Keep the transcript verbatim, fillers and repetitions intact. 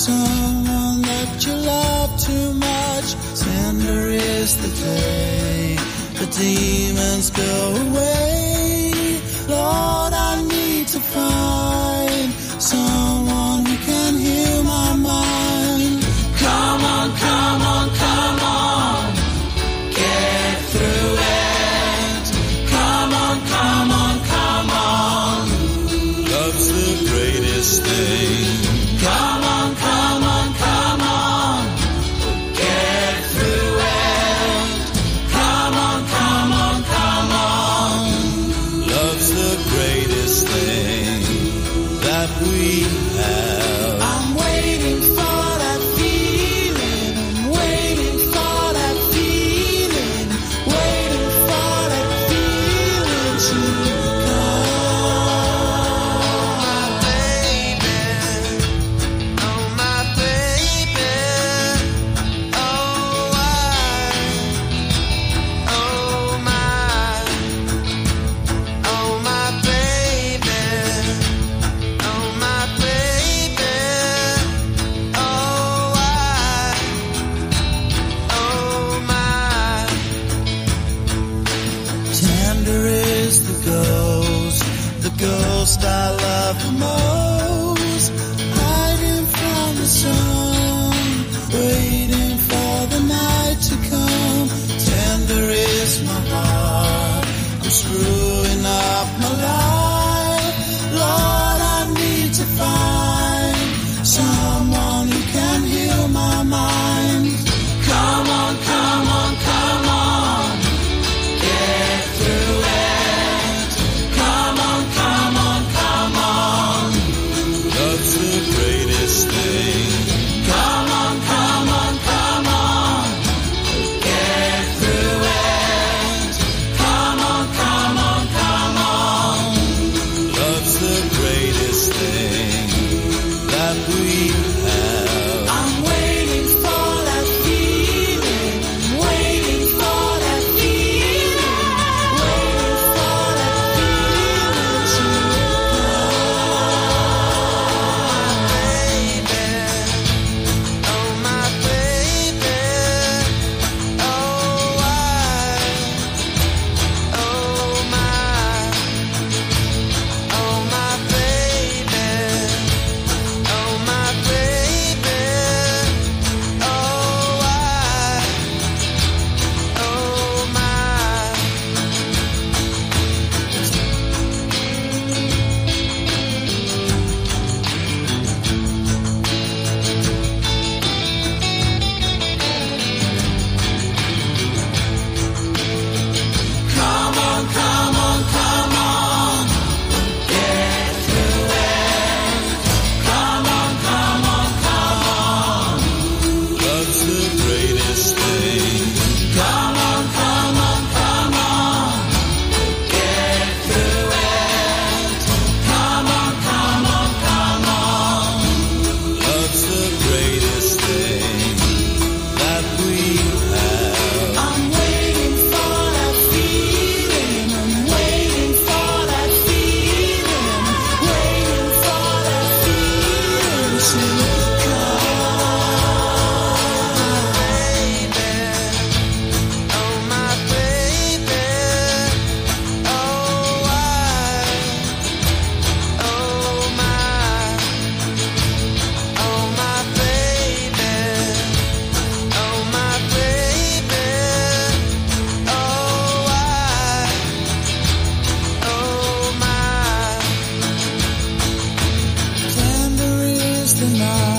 someone that you love too much. Tender is the day the demons go away. Lord, I need to find someone who can heal my mind. Come on, come on, come on, get through it. Come on, come on, come on. Love's the greatest thing. Come on, come on, come on, get through it. Come on, come on, come on. Love's the greatest thing that we have. I'm waiting for that feeling. I'm waiting for that feeling. Waiting for that feeling to come. Oh my baby, oh I, oh my, oh my baby, oh my baby, oh I, oh my. Tender is the ghost, the ghost I love the most. Hiding from the sun, waiting for the night to come. Tender is my heart, I'm screwing up my life. Lord, I need to find someone who can heal my mind. Come on, come on, come on, get through it. Come on, come on, come on. Love's the greatest thing. Come on, come on, come on, get through it. Come on, come on, come on. Love's the greatest thing that we have. I'm waiting for that feeling. I'm waiting for that feeling. Waiting for that feeling to come. Oh my baby, oh I, oh my, oh my baby, oh my baby, oh I, oh my. Come on, come on, come on, get through it. Come on, come on, come on. Love's the greatest thing. Come on, come on, come on, get through it. Come on, come on, come on. Love's the greatest thing that we have. I'm waiting for that feeling. I'm waiting for that feeling. Waiting for that feeling to come. Oh my baby, oh I, oh my, oh my baby, oh my baby, oh I, oh my. Tender is the night.